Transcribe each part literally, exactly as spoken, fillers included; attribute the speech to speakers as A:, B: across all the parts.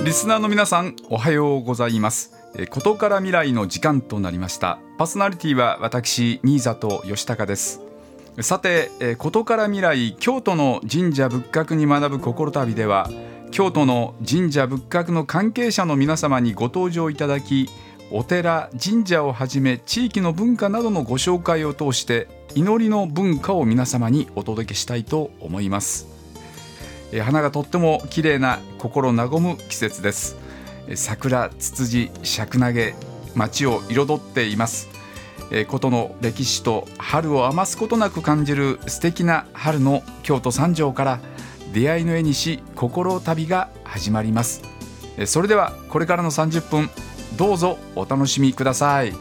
A: リスナーの皆さん、おはようございます。ことから未来の時間となりました。パーソナリティは私、新里義孝です。さて、ことから未来京都の神社仏閣に学ぶ心旅では、京都の神社仏閣の関係者の皆様にご登場いただき、お寺神社をはじめ地域の文化などのご紹介を通して祈りの文化を皆様にお届けしたいと思います。花がとっても綺麗な心和む季節です。桜、ツツジ、シャクナゲ、街を彩っています。ことの歴史と春を余すことなく感じる素敵な春の京都三条から出会いの絵にし心旅が始まります。それではこれからのさんじゅっぷん、どうぞお楽しみください。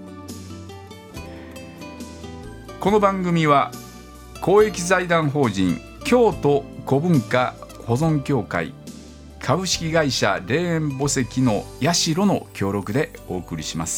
A: この番組は公益財団法人京都古文化保存協会株式会社霊園墓石の社の協力でお送りします。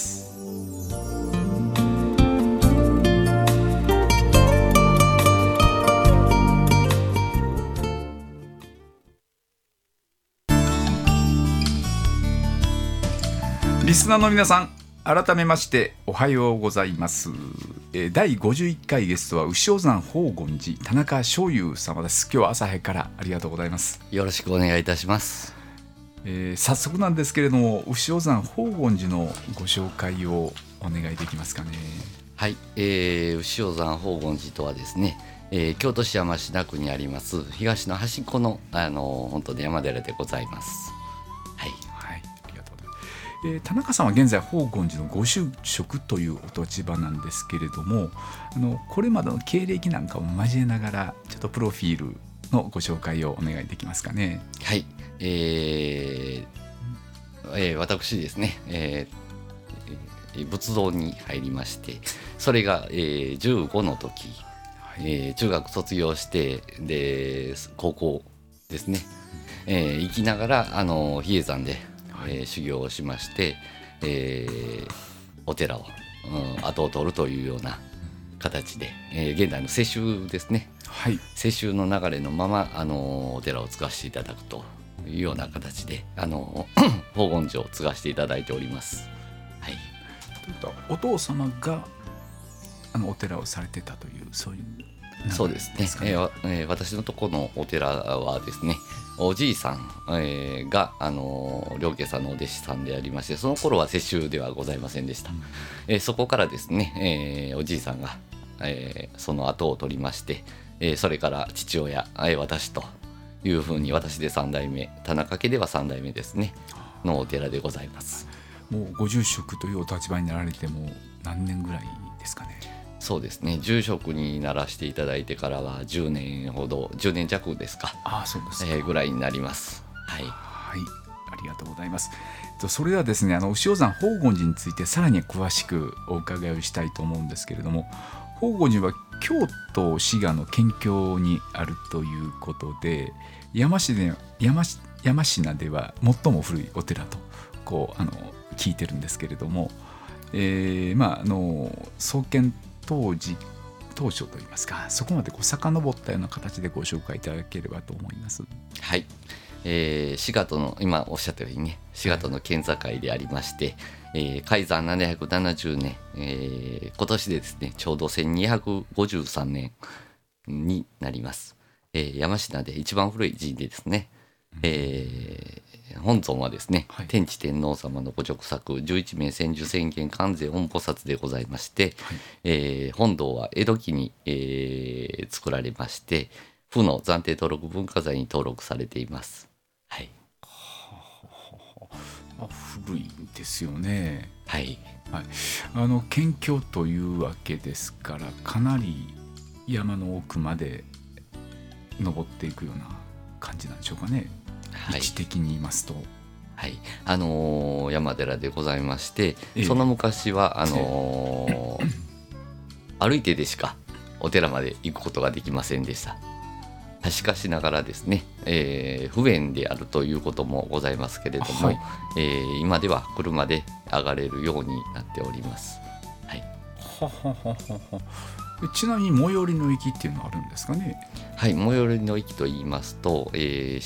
A: リスナーの皆さん、改めましておはようございます。だいごじゅういっかいゲストは牛尾山法厳寺田中正雄様です。今日は朝早くからありがとうございます。
B: よろしくお願いいたします。
A: えー、早速なんですけれども、牛尾山法厳寺のご紹介をお願いできますかね。
B: はい、えー、牛尾山法厳寺とはですね、えー、京都市山科区にあります東の端っこの、あのー、本当に山寺でございます。はい、
A: えー、田中さんは現在法厳寺のご住職というお立場なんですけれども、あのこれまでの経歴なんかも交えながらちょっとプロフィールのご紹介をお願いできますかね。
B: はい、えーえー、私ですね、えー、仏道に入りまして、それが、えー、じゅうごの時、はい、えー、中学卒業してで高校ですね、えー、行きながらあの比叡山でえー、修行をしまして、えー、お寺を、うん、後を取るというような形で、えー、現代の世襲ですね、
A: はい、
B: 世襲の流れのまま、あのー、お寺を継がせていただくというような形で、あのー、法厳寺を継がせていただいております。はい、
A: ということはお父様があのお寺をされてたというそういう
B: そうですね、えーえー、私のところのお寺はですね、おじいさん、えー、が、あのー、良家さんのお弟子さんでありまして、その頃は世襲ではございませんでした。うん、えー、そこからですね、えー、おじいさんが、えー、その後を取りまして、えー、それから父親、えー、私というふうに、私でさん代目、田中家ではさん代目ですねのお寺でございます。
A: もうご住職というお立場になられても何年ぐらいですかね。
B: そうですね、住職にならせていただいてからはじゅうねんほど、じゅうねん弱ですか、
A: あ、そうですか、
B: えー、ぐらいになります。はい、
A: はい、ありがとうございます。それではですね、あの牛尾山法厳寺についてさらに詳しくお伺いをしたいと思うんですけれども、法厳寺は京都滋賀の県境にあるということで、山科で山山科では最も古いお寺とこうあの聞いてるんですけれども、えー、まああの創建当時当初といいますか、そこまでこう遡ったような形でご紹介いただければと思います。
B: はい、えー、滋賀との今おっしゃったようにね、滋賀との県境でありまして、えー、開山ななひゃくななじゅうねん、えー、今年でですねちょうどせんにひゃくごじゅうさんねんになります。えー、山科で一番古い寺院でですね、うん、えー本尊はですね、はい、天智天皇様のご直作じゅういち名千手千眼観世音菩薩でございまして、はい、えー、本堂は江戸期に、えー、作られまして、府の暫定登録文化財に登録されています。はい、
A: はあ、古いですよね。
B: はい、
A: はい、あの県境というわけですから、かなり山の奥まで登っていくような感じなんでしょうかね。位置的に言いますと、
B: はい、あのー、山寺でございまして、えー、その昔はあのーえー、歩いてでしかお寺まで行くことができませんでした。しかしながらですね、えー、不便であるということもございますけれども、はい、えー、今では車で上がれるようになっております。はい、
A: はははは。ちなみに最寄りの駅っていうのはあるんですかね。
B: はい、最寄りの駅と言いますと、えー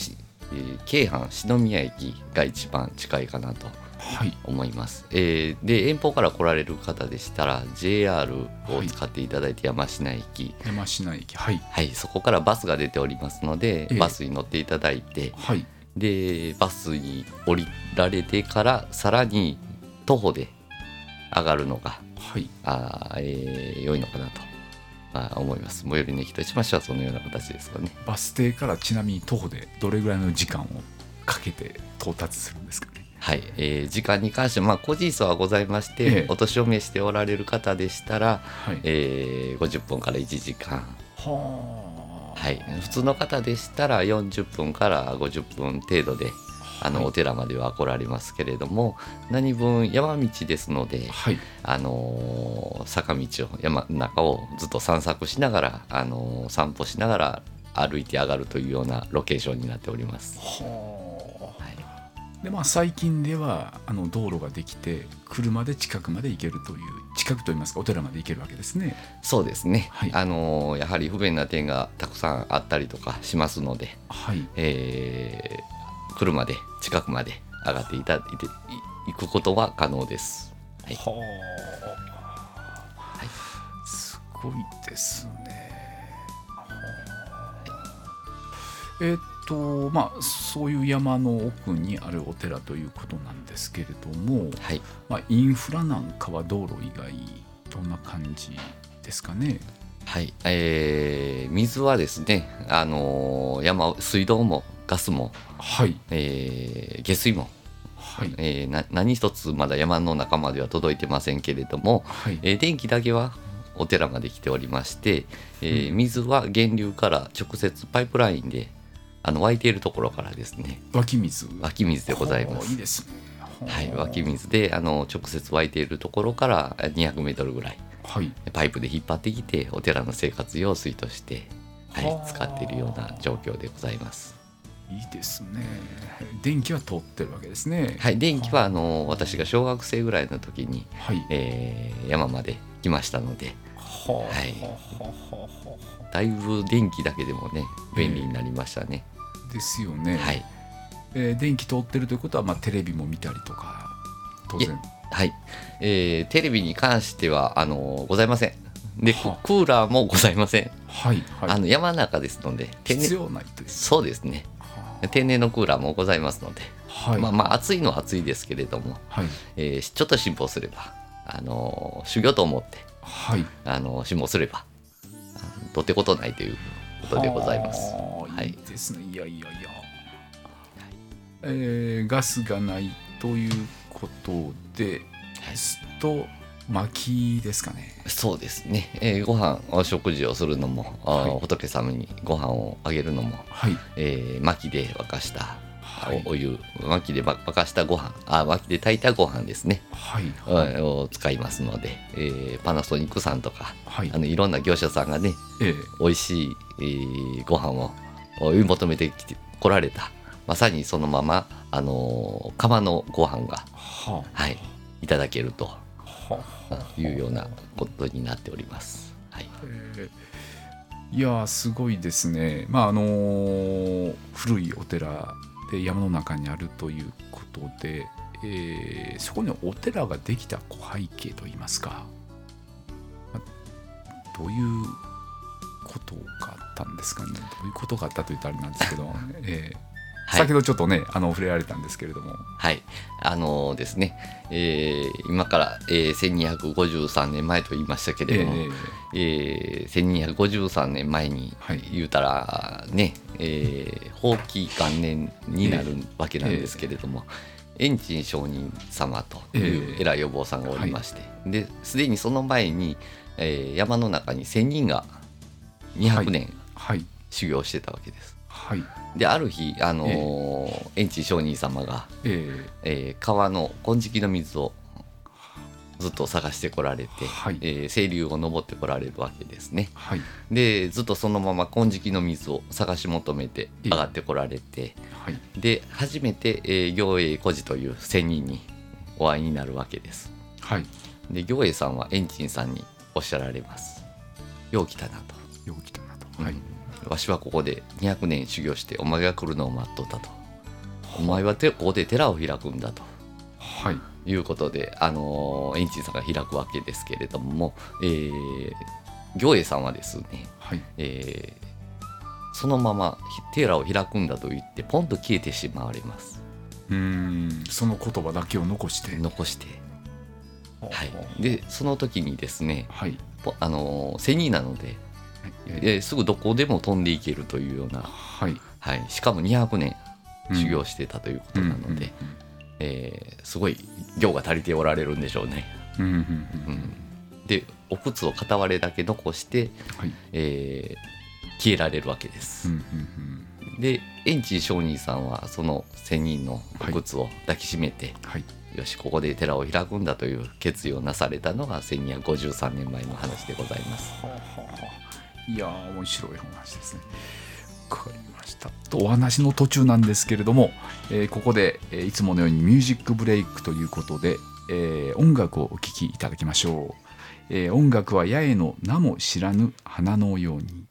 B: えー、京阪篠宮駅が一番近いかなと思います、はい。えー、で遠方から来られる方でしたら ジェイアール を使っていただいて、山科駅、
A: 山科駅、はい、
B: はい、そこからバスが出ておりますので、えー、バスに乗っていただいて、はい、でバスに降りられてからさらに徒歩で上がるのが、はい、あえー、良いのかなと、まあ、思います。最寄りの駅としましてはそのような形ですかね。
A: バス停からちなみに徒歩でどれぐらいの時間をかけて到達するんですかね。
B: はい、えー、時間に関しては、まあ、個人差はございまして、ええ、お年を召しておられる方でしたら、はい、えー、ごじゅっぷんからいちじかん、は、はい、普通の方でしたらよんじゅっぷんからごじゅっぷん程度であの、はい、お寺までは来られますけれども、何分山道ですので、はい、あのー、坂道を山の中をずっと散策しながら、あのー、散歩しながら歩いて上がるというようなロケーションになっております。は
A: あ、はい、でまあ、最近ではあの道路ができて車で近くまで行けるという、近くといいますかお寺まで行けるわけですね。
B: そうですね、はい、あのー、やはり不便な点がたくさんあったりとかしますので、はい、えー車で近くまで上がっていただいていくことは可能です。はい、は
A: あ、はい、すごいですね。えー、っとまあそういう山の奥にあるお寺ということなんですけれども、はい、まあ、インフラなんかは道路以外どんな感じですかね。
B: はい、えー、水はですね、あのー、山水道もガスも、はい、えー、下水も、はい、えー、な何一つまだ山の中までは届いてませんけれども、はい、えー、電気だけはお寺まで来ておりまして、えーうん、水は源流から直接パイプラインであの湧いているところからですね、
A: 湧き水
B: 湧き水でございます。
A: いいですね。
B: はい、湧き水であの直接湧いているところからにひゃくメートルぐらい、はい、パイプで引っ張ってきてお寺の生活用水として、はい、使っているような状況でございます。
A: いいですね。電気は通ってるわけですね。
B: はい、電気はあの私が小学生ぐらいの時に、はい、えー、山まで来ましたので、は、はい、だいぶ電気だけでもね便利になりましたね。
A: えー、ですよね。はい、えー、電気通ってるということは、まあ、テレビも見たりとか当然、
B: はい、えー、テレビに関してはあのございません。でクーラーもございません。はいはい、あの山の中ですので
A: 必要ないという。
B: そうですね。天然のクーラーもございますので、はい、まあまあ暑いのは暑いですけれども、はい、えー、ちょっと辛抱すれば、あのー、修行と思って、はい、あのー、辛抱すればどってことないということでございます。
A: はい、いいですね。いやいやいや、えー、ガスがないということで、はい、と薪ですかね。
B: そうですね、えー、ご飯お食事をするのも、はい、仏様にご飯をあげるのも、はい、えー、薪で沸かした、はい、お, お湯薪で沸かしたご飯あ薪で炊いたご飯ですね、はいはい、を使いますので、えー、パナソニックさんとか、はい、あのいろんな業者さんがね、えー、美味しい、えー、ご飯を追い求めてきて来られた、まさにそのまま、あのー、釜のご飯が、はあ、はい、いただけるというようなことになっております。はい、
A: えー、いやすごいですね。まああのー、古いお寺で山の中にあるということで、えー、そこにお寺ができた背景といいますか、どういうことがあったんですかね。どういうことがあったと言ったらあれなんですけど、えーはい、先ほどちょっとねあの触れられたんですけれども、
B: はいあのー、ですね、えー、今から、えー、せんにひゃくごじゅうさんねんまえと言いましたけれども、えーえー、せんにひゃくごじゅうさんねんまえに言うたらね、はい、えー、法紀元年になるわけなんですけれども、えー、円珍上人様という偉いお坊さんがおりまして、えー、ですでにその前に、えー、山の中に仙人がにひゃくねん、はいはい、修行してたわけです。はい、である日、あのーえー、円珍上人様が、えーえー、川の金色の水をずっと探してこられて、はい、えー、清流を登ってこられるわけですね。はい、でずっとそのまま金色の水を探し求めて上がってこられて、えーはい、で初めて、えー、行栄孤児という仙人にお会いになるわけです。はい、で行栄さんは円珍さんにおっしゃられます。よう来たなと。
A: よう来たなと。はい、うん、
B: わしはここでにひゃくねん修行してお前が来るのを待っとったと、お前はてここで寺を開くんだと、はい、いうことで、あの円珍さんが開くわけですけれども、えー、行栄さんはですね、はい、えー、そのまま寺を開くんだと言ってポンと消えてしまわれます。
A: うーん、その言葉だけを残して
B: 残して、はい、でその時にですね、はい、あの仙人なので、はい、えー、すぐどこでも飛んでいけるというような、はいはい、しかもにひゃくねん修行してたということなので、えー、すごい行が足りておられるんでしょうね。うんうんうんうん、でお靴を片割れだけ残して、はい、えー、消えられるわけです。うんうんうん、で円珍上人さんはその仙人のお靴を抱きしめて、はいはい、よしここで寺を開くんだという決意をなされたのがせんにひゃくごじゅうさんねんまえの話でございます。はあは
A: あ、いやー面白い話ですね。わかりました。とお話の途中なんですけれども、えー、ここで、えー、いつものようにミュージックブレイクということで、えー、音楽をお聴きいただきましょう。えー、音楽は八重の名も知らぬ花のように。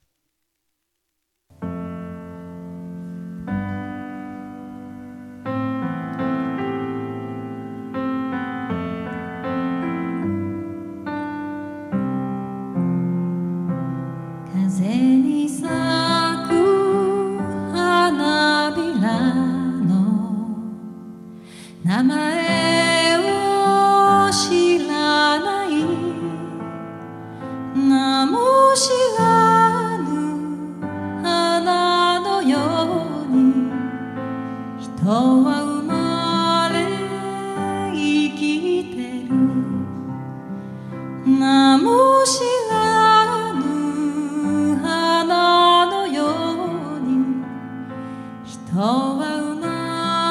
C: 名前を知らない名も知らぬ花のように人は生まれ生きてる名も知らぬ花のように人は生まれ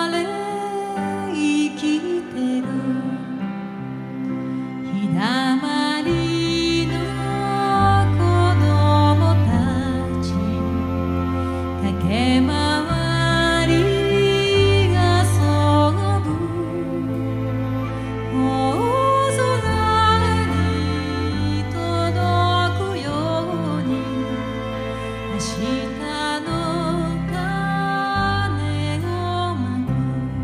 C: 日だまりの子供たち駆け回りが遊ぶ大空に届くように明日の鐘を舞う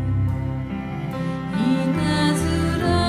C: いたずら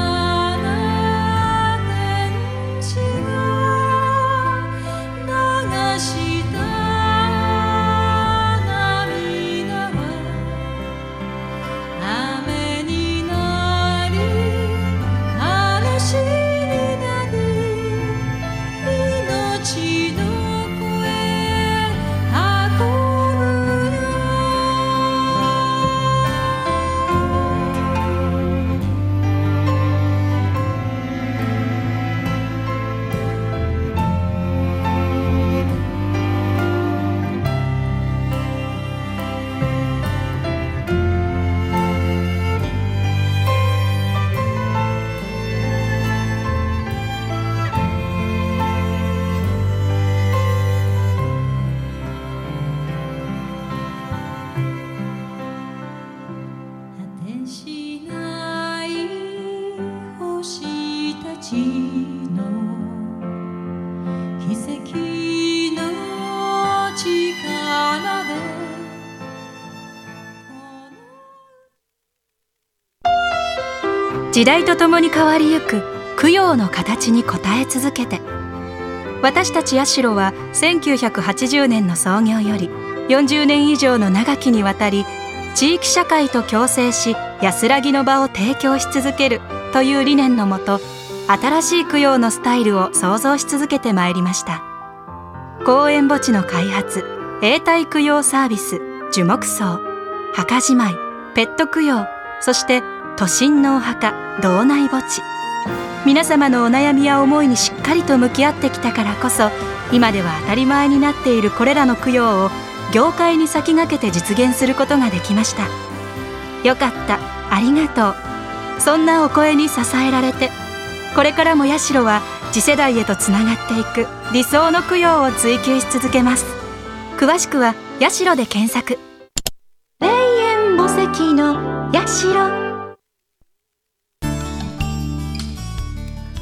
C: 時代とともに変わりゆく供養の形に応え続けて、私たち社はせんきゅうひゃくはちじゅうねんの創業よりよんじゅうねん以上の長きにわたり、地域社会と共生し安らぎの場を提供し続けるという理念のもと、新しい供養のスタイルを創造し続けてまいりました。公園墓地の開発、永代供養サービス、樹木葬、墓じまい、ペット供養、そして都心のお墓、道内墓地、皆様のお悩みや思いにしっかりと向き合ってきたからこそ、今では当たり前になっているこれらの供養を業界に先駆けて実現することができました。よかった、ありがとう、そんなお声に支えられて、これからも社は次世代へとつながっていく理想の供養を追求し続けます。詳しくは社で検索。霊園墓石の社。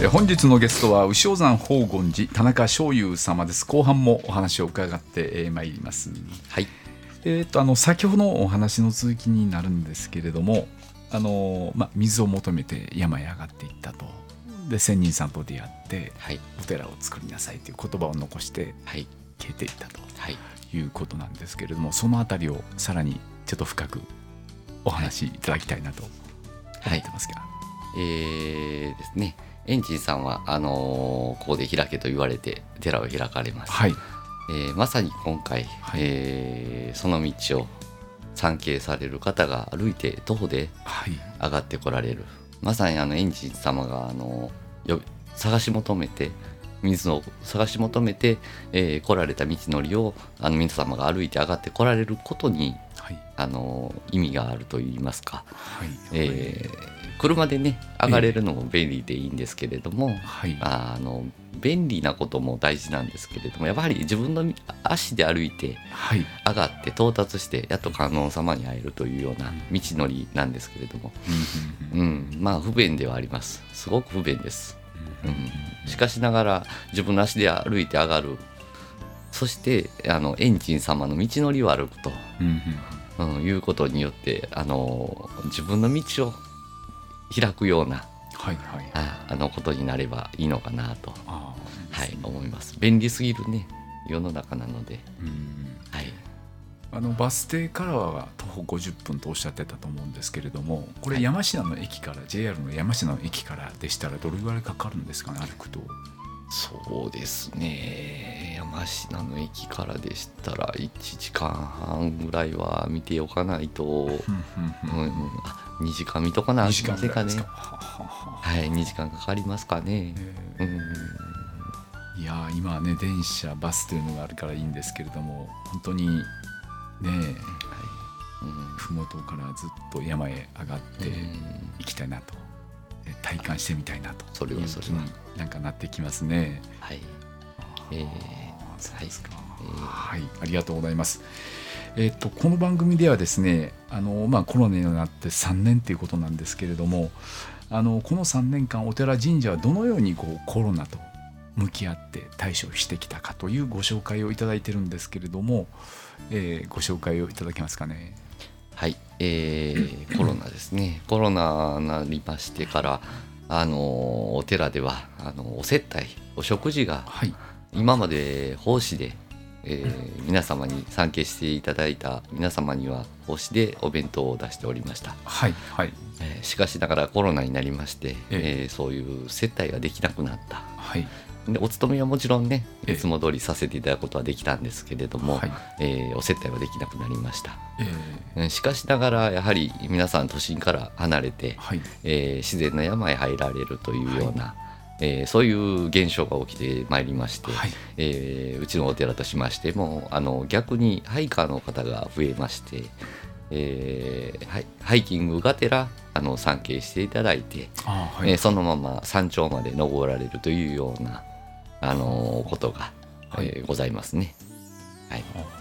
A: 本日のゲストは牛尾山宝厳寺田中正雄様です。後半もお話を伺ってまいります。
B: はい。
A: えー、とあの先ほどのお話の続きになるんですけれども、あの、まあ、水を求めて山へ上がっていったと。で仙人さんと出会って、はい、お寺を作りなさいという言葉を残して消えていったということなんですけれども、そのあたりをさらにちょっと深くお話しいただきたいなと思ってますが、
B: はいはい、えー、ですね、円珍さんはあのー、ここで開けと言われて寺を開かれます。はい、えー、まさに今回、はい、えー、その道を参詣される方が歩いて徒歩で上がってこられる、はい、まさにあの円珍様があのよ探し求めて水を探し求めて、えー、来られた道のりをあの皆様が歩いて上がって来られることに、はい、あの意味があるといいますか、はい、えー、車でね上がれるのも便利でいいんですけれども、えーはい、あの便利なことも大事なんですけれども、やはり自分の足で歩いて上がって到達してやっと観音様に会えるというような道のりなんですけれども、うん、うん、まあ不便ではあります。すごく不便です、うん、しかしながら自分の足で歩いて上がる、そしてあの円珍様の道のりを歩くと、うんうん、いうことによってあの自分の道を開くような、はいはい、あ, あのことになればいいのかなと、あ、はい、思います。便利すぎるね世の中なので、うん、はい、
A: あのバス停からは徒歩ごじゅっぷんとおっしゃってたと思うんですけれども、これ山科の駅から、はい、ジェイアール の山科の駅からでしたらどれぐらいかかるんですかね、歩くと。
B: そうですね、山科の駅からでしたらいちじかんはんぐらいは見ておかないと、うんうん、あにじかん見とかなあきませんかね。はい、にじかんかかりますかね、うん、
A: いや今はね電車バスというのがあるからいいんですけれども、本当にね、はい、うん、麓からずっと山へ上がっていきたいなと、体感してみたいなと、
B: それはそれは
A: なんかなってきますね。
B: はい、えー、そうですか、
A: えー、はい、ありがとうございます。えー、とこの番組ではですね、あの、まあ、コロナになってさんねんということなんですけれども、あのこのさんねんかんお寺神社はどのようにこうコロナと向き合って対処してきたかというご紹介をいただいてるんですけれども、えー、ご紹介をいただけますかね。
B: はい、えー、コロナですね。コロナになりましてからあのお寺ではあのお接待お食事が、はい、今まで奉仕で、えー、皆様に参詣していただいた皆様には奉仕でお弁当を出しておりました。
A: はいはい、
B: えー、しかしながらコロナになりまして、えー、そういう接待ができなくなった。はい、でお勤めはもちろんねいつも通りさせていただくことはできたんですけれども、はい、えー、お接待はできなくなりました。えー、しかしながらやはり皆さん都心から離れて、はい、えー、自然な山へ入られるというような、はい、えー、そういう現象が起きてまいりまして、はい、えー、うちのお寺としましてもあの逆にハイカーの方が増えまして、えー、ハイ、ハイキングがてらあの参詣していただいて、あ、はい、えー、そのまま山頂まで登られるというようなあのー、ことが、はい、えー、ございますね。はい、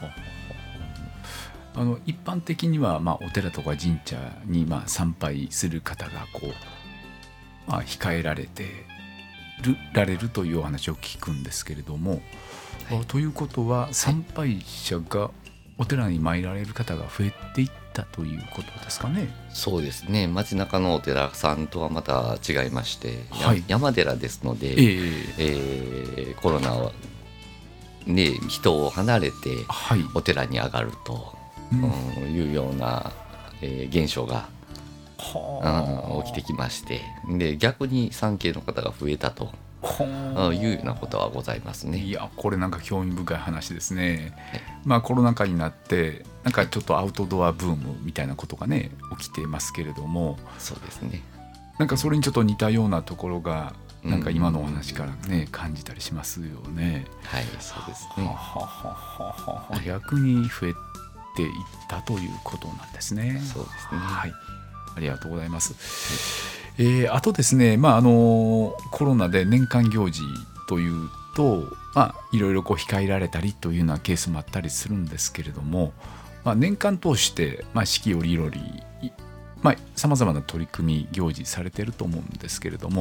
A: あの一般的には、まあ、お寺とか神社に、まあ、参拝する方がこう、まあ、控えられてるられるというお話を聞くんですけれども、はい、ということは参拝者がお寺に参られる方が増えていったということですかね。
B: そうですね、街中のお寺さんとはまた違いまして、はい、山寺ですので、えーえー、コロナは、ね、人を離れてお寺に上がると、はい、うん、いうような、えー、現象が、うん、起きてきまして、で逆に参詣の方が増えたというようなことはございますね。
A: いやこれなんか興味深い話ですね。はい、まあ、コロナ禍になってなんかちょっとアウトドアブームみたいなことがね起きてますけれども、
B: そうですね、
A: なんかそれにちょっと似たようなところがなんか今のお話からね、うん、感じたりしますよね。
B: はい、そうですね。はは
A: はは、逆に増えていったということなんですね。
B: そうですね。
A: はい、ありがとうございます。はい、えー、あとですね、まああのコロナで年間行事というと、まあ、いろいろこう控えられたりというようなケースもあったりするんですけれども、まあ、年間通して、まあ、四季折々さまざまな取り組み行事されていると思うんですけれども、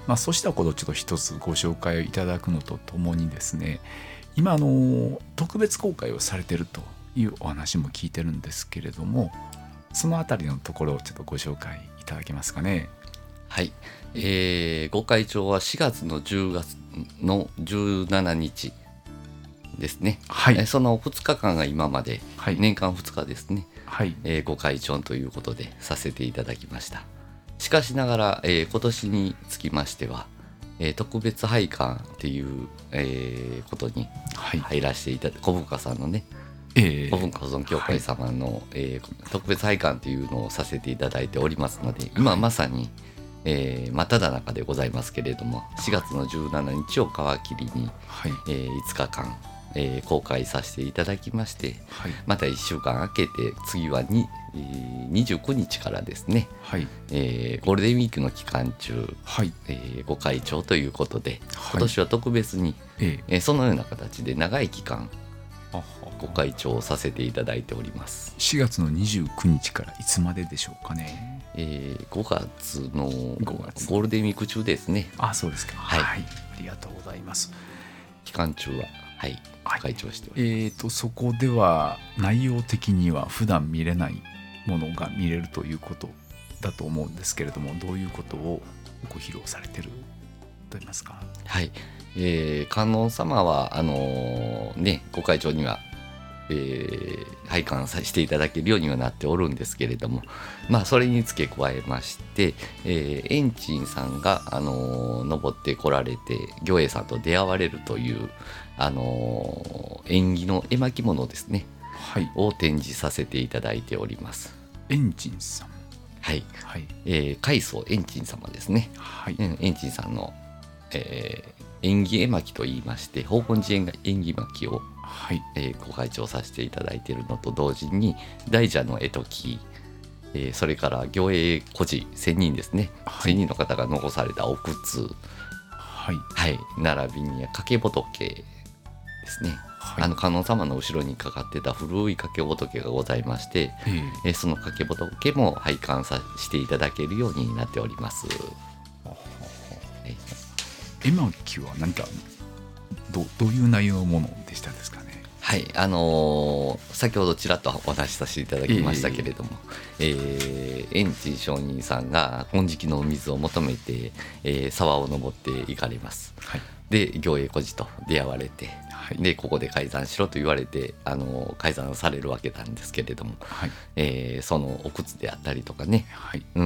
A: まあ、そうしたことをちょっと一つご紹介いただくのとともにですね、今あの特別公開をされているというお話も聞いてるんですけれども、そのあたりのところをちょっとご紹介いただけますかね。
B: はい、えー、ご開帳はしがつのじゅうがつのじゅうしちにちですね、
A: はい、
B: そのふつかかんが今まで、
A: はい、
B: 年間ふつかですね、
A: はい、
B: えー、ご開帳ということでさせていただきました。しかしながら、えー、今年につきましては、えー、特別拝観っていう、えー、ことに入らせていただいて、小深さんのね、
A: えー、
B: 古文化保存協会様の、はい、えー、特別拝観というのをさせていただいておりますので、今まさに、えー、真っ只中でございますけれども、しがつのじゅうしちにちを皮切りに、はい、えー、いつかかん、えー、公開させていただきまして、はい、またいっしゅうかん空けて次はに、えー、にじゅうくにちからですね、はい、えー、ゴールデンウィークの期間中、はい、えー、ご開帳ということで、はい、今年は特別に、えー、そのような形で長い期間ご開帳させていただいております。
A: しがつのにじゅうくにちからいつまででしょうかね。
B: えー、ごがつのゴールデンウィーク中ですね。
A: あ、そうですか。
B: はい、
A: はい、ありがとうございます。
B: 期間中は、はい、
A: はい、
B: 開帳しております。
A: えーと、そこでは内容的には普段見れないものが見れるということだと思うんですけれども、どういうことをご披露されてると言いますか。
B: はい、えー、観音様はあのー、ね、ご開帳にはえー、拝観させていただけるようにはなっておるんですけれども、まあそれに付け加えまして、えー、円珍さんが、あのー、登ってこられて魚栄さんと出会われるという、あのー、縁起の絵巻物ですね、はい、を展示させていただいております。
A: 円珍さん、
B: はい、はい、えー、海藻円珍様ですね、
A: はい、
B: 円珍さんの、えー、縁起絵巻といいまして、宝厳寺縁起巻をはい、えー、ご開帳させていただいているのと同時に、大蛇の絵解き、えー、それから魚栄孤児せんにんですね、はい、せんにんの方が残されたお靴、はいはい、並びに掛け仏ですね、はい、あの観音様の後ろにかかってた古い掛け仏がございまして、えーえー、その掛け仏も拝観させていただけるようになっております。
A: 絵巻は何か ど, どういう内容のものでしたですかね。
B: はい、あのー、先ほどちらっとお話しさせていただきましたけれども、えー、円珍上人さんが金色のお水を求めて、えー、沢を登って行かれます、はい、で行栄孤児と出会われて、はい、でここで開山しろと言われて、あのー、開山されるわけなんですけれども、はい、えー、そのお靴であったりとかね、はい、うん、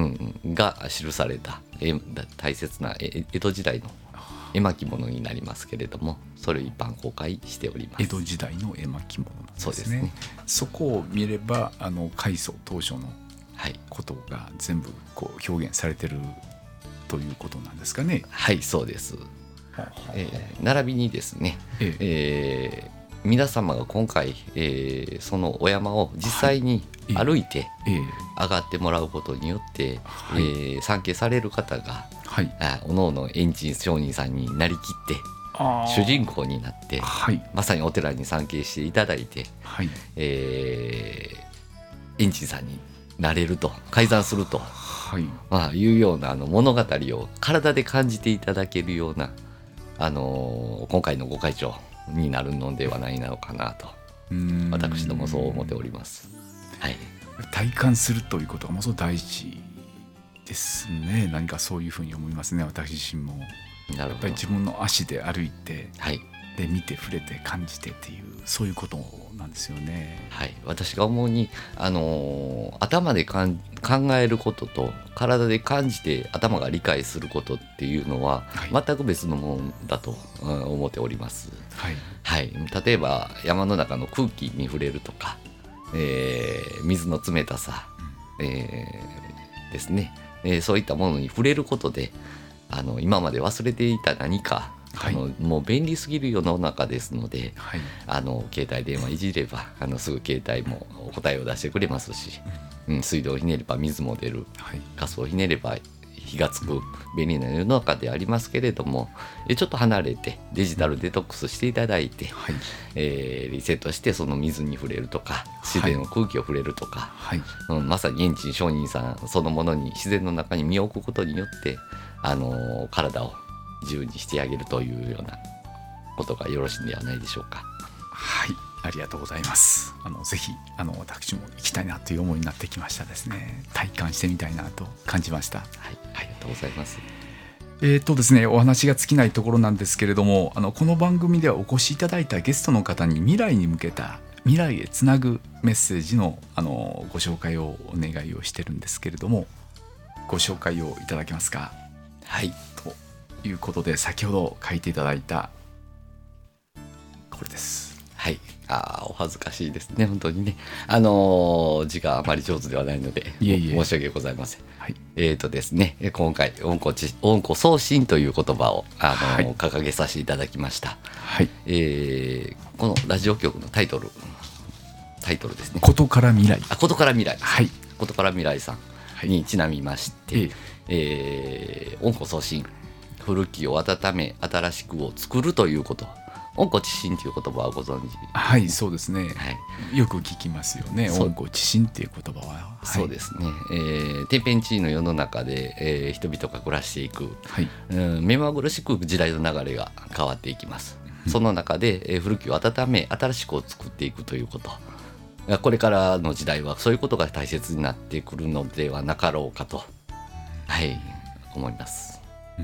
B: が記された、えー、大切な江戸時代の絵巻物になりますけれども、それを一般公開しております。
A: 江戸時代の絵巻物なんですね。
B: そうですね。
A: そこを見れば、あの開祖当初のことが全部こう表現されてるということなんですかね。
B: はい、そうです。えー、並びにですね、えええー皆様が今回、えー、そのお山を実際に歩いて上がってもらうことによって、はい、えー、参詣される方が、はい、あおのおの円珍上人さんになりきって主人公になって、はい、まさにお寺に参詣していただいて、はい、えー、円珍さんになれると、開山すると、はい、まあ、いうようなあの物語を体で感じていただけるような、あのー、今回のご開帳になるのではないのかなと、私どもそう思っております。はい、
A: 体感するということがものすごく大事ですね。何かそういうふうに思いますね、私自身も。やっぱり自分の足で歩いて、はい、で見て触れて感じてっていう、そういうことなんですよね。
B: はい、私が思うに、あのー、頭でかん考えることと体で感じて頭が理解することっていうのは、はい、全く別のものだと、うん、思っております。はいはい、例えば山の中の空気に触れるとか、えー、水の冷たさ、うん、えー、ですね、えー、そういったものに触れることで、あの今まで忘れていた何か、はい、あのもう便利すぎる世の中ですので、はい、あの携帯電話いじればあのすぐ携帯も答えを出してくれますし、うんうん、水道をひねれば水も出る、はい、ガスをひねれば火がつく便利な世の中でありますけれども、ちょっと離れてデジタルデトックスしていただいて、はい、えー、リセットしてその水に触れるとか自然の空気を触れるとか、はい、うん、まさに円珍上人さんそのものに自然の中に身を置くことによって、 あの体を自由にしてあげるというようなことがよろしいんではないでしょうか。
A: はい、ありがとうございます。あのぜひあの私も行きたいなという思いになってきましたですね。体感してみたいなと感じました。
B: はい、ありがとうございます。
A: えーとですね、お話が尽きないところなんですけれども、あのこの番組ではお越しいただいたゲストの方に未来に向けた未来へつなぐメッセージの、あのご紹介をお願いをしてるんですけれども、ご紹介をいただけますか。
B: はい、
A: ということで先ほど書いていただいたこれです。
B: はい、あお恥ずかしいですね本当にね、あのー、字があまり上手ではないので
A: いえいえ
B: 申し訳ございません。
A: はい、
B: えーとですね、今回温故知温故送信という言葉を、あのーはい、掲げさせていただきました。
A: はい、
B: えー、このラジオ局のタイトルタイトルですね。
A: ことから未来。
B: あ、ことから未来。
A: はい、
B: ことから未来さんにちなみまして、はい、えー、温故送信、古きを温め新しくを作るということ。温故知新という言葉はご存知？
A: はい、そうですね、
B: はい、
A: よく聞きますよね、温故知新っていう言葉は、はい、
B: そうですね、えー、天変地異の世の中で、えー、人々が暮らしていく、はい、うん、目まぐるしく時代の流れが変わっていきます。その中で、えー、古きを温め新しくを作っていくということが、これからの時代はそういうことが大切になってくるのではなかろうかと、はい、思います。うん、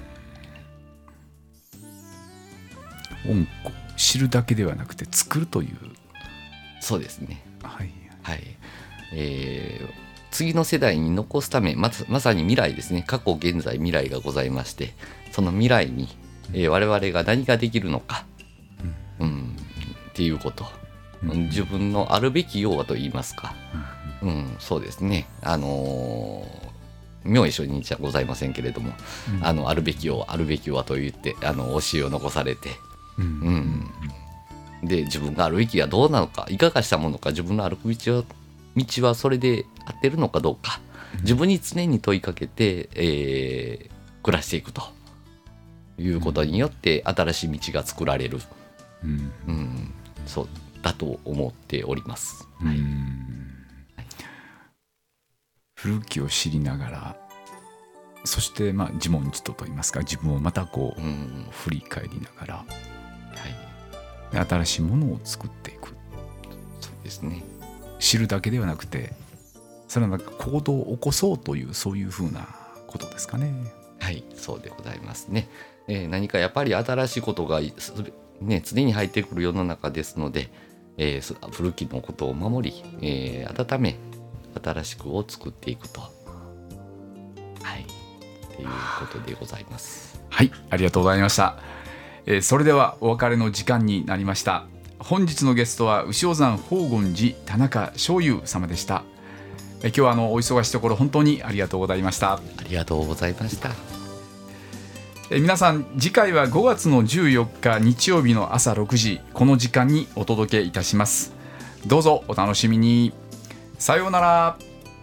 A: 温故知るだけではなくて作るという。
B: そうですね、
A: はい、
B: はい、えー、次の世代に残すため ま, まさに未来ですね。過去現在未来がございまして、その未来に、えー、我々が何ができるのか、うんうん、っていうこと、うん、自分のあるべき要はといいますか、うんうん、そうですね、あのー、明恵上人じゃございませんけれども、うん、あのあるべき要あるべき要はと言ってあの教えを残されて、うんうん、で自分があるべきはどうなのか、いかがしたものか、自分の歩く道は道はそれで合ってるのかどうか、自分に常に問いかけて、えー、暮らしていくということによって新しい道が作られる、うんうん、そうだと思っております。はい、
A: 古きを知りながら、そしてまあ自問自答といいますか、自分をまたこう、うん、振り返りながら、はい、新しいものを作っていく。
B: そうですね、
A: 知るだけではなくて、それはなんか行動を起こそうという、そういうふうなことですかね。
B: はい、そうでございますね。えー、何かやっぱり新しいことが、ね、常に入ってくる世の中ですので、えー、古きのことを守り、えー、温め新しくを作っていくと、はい、ということでございます。
A: はい、ありがとうございました。えー、それではお別れの時間になりました。本日のゲストは牛尾山宝厳寺田中正雄様でした。えー、今日はあのお忙しいところ本当にありがとうございました。
B: ありがとうございました。
A: えー、皆さん、次回はごがつのじゅうよっか日曜日の朝ろくじ、この時間にお届けいたします。どうぞお楽しみに。さようなら。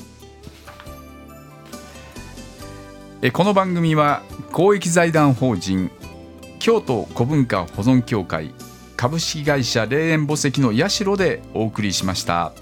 A: えこの番組は公益財団法人京都古文化保存協会株式会社霊園墓石の社でお送りしました。